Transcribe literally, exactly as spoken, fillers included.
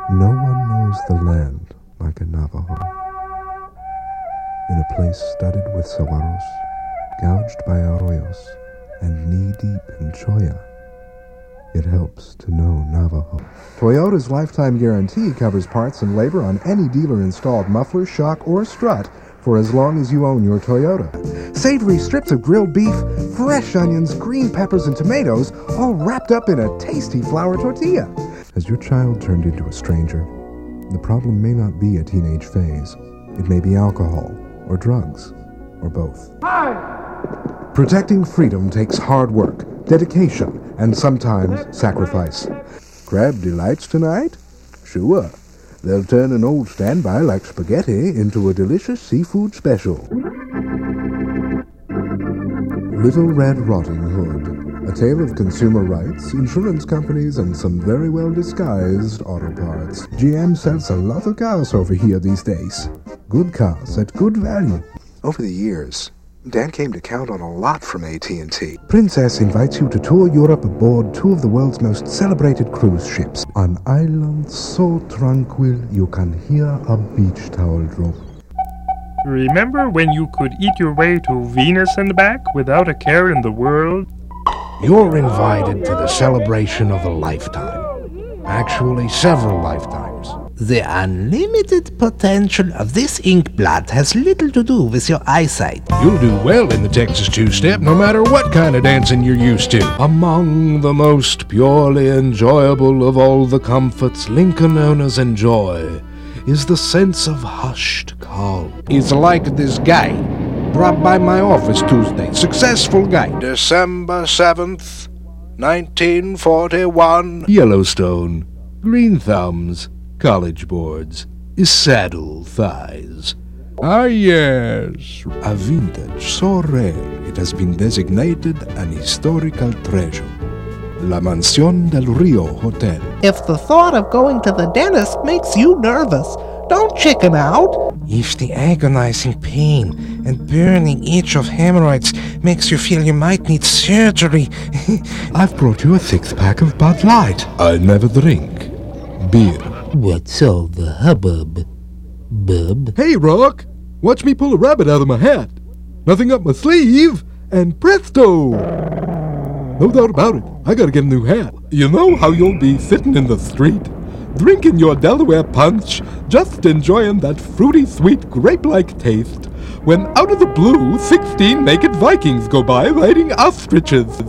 No one knows the land like a Navajo. In a place studded with saguaros, gouged by arroyos, and knee-deep in cholla, it helps to know Navajo. Toyota's lifetime guarantee covers parts and labor on any dealer-installed muffler, shock, or strut for as long as you own your Toyota. Savory strips of grilled beef, fresh onions, green peppers, and tomatoes, all wrapped up in a tasty flour tortilla. Has your child turned into a stranger? The problem may not be a teenage phase. It may be alcohol, or drugs, or both. Hi. Protecting freedom takes hard work, dedication, and sometimes sacrifice. Crab delights tonight? Sure. They'll turn an old standby like spaghetti into a delicious seafood special. Little Red Riding Hood, a tale of consumer rights, insurance companies, and some very well-disguised auto parts. G M sells a lot of cars over here these days. Good cars at good value. Over the years, Dan came to count on a lot from A T and T. Princess invites you to tour Europe aboard two of the world's most celebrated cruise ships. On islands so tranquil you can hear a beach towel drop. Remember when you could eat your way to Venus and back without a care in the world? You're invited to the celebration of a lifetime. Actually, several lifetimes. The unlimited potential of this inkblot has little to do with your eyesight. You'll do well in the Texas two-step no matter what kind of dancing you're used to. Among the most purely enjoyable of all the comforts Lincoln owners enjoy is the sense of hushed calm. It's like this guy dropped by my office Tuesday. Successful guy. December seventh, nineteen forty-one. Yellowstone. Green thumbs. College boards. Saddle thighs. Ah yes, a vintage so rare it has been designated an historical treasure. La Mansión del Rio Hotel. If the thought of going to the dentist makes you nervous, don't chicken out. If the agonizing pain and burning itch of hemorrhoids makes you feel you might need surgery. I've brought you a six-pack of Bud Light. I never drink beer. What's all the hubbub, bub? Hey, Rock! Watch me pull a rabbit out of my hat. Nothing up my sleeve, and presto! No doubt about it, I gotta get a new hat. You know how you'll be sitting in the street, drinking your Delaware punch, just enjoying that fruity sweet grape-like taste, when out of the blue, sixteen naked Vikings go by riding ostriches.